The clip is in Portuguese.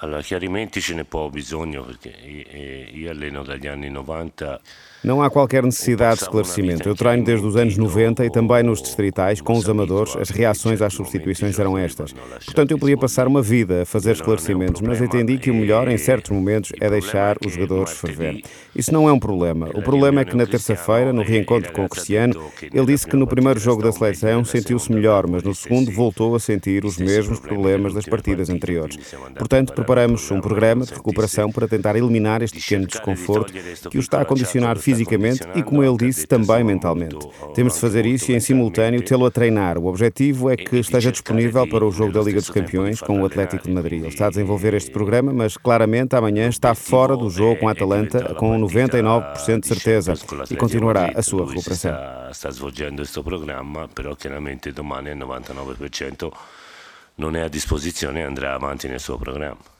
Allora, chiarimenti ce ne può bisogno perché io alleno dagli anni 90. Não há qualquer necessidade de esclarecimento. Eu treino desde os anos 90 e também nos distritais, com os amadores, as reações às substituições eram estas. Portanto, eu podia passar uma vida a fazer esclarecimentos, mas entendi que o melhor, em certos momentos, é deixar os jogadores ferver. Isso não é um problema. O problema é que na terça-feira, no reencontro com o Cristiano, ele disse que no primeiro jogo da seleção sentiu-se melhor, mas no segundo voltou a sentir os mesmos problemas das partidas anteriores. Portanto, preparamos um programa de recuperação para tentar eliminar este pequeno desconforto que o está a condicionar fisicamente e, como ele disse, também mentalmente. Temos de fazer isso e, em simultâneo, tê-lo a treinar. O objetivo é que esteja disponível para o jogo da Liga dos Campeões com o Atlético de Madrid. Ele está a desenvolver este programa, mas claramente amanhã está fora do jogo com a Atalanta com 99% de certeza e continuará a sua recuperação. Sta svolgendo questo programma, però chiaramente domani al 99% non è a disposizione e andrà avanti nel suo programma.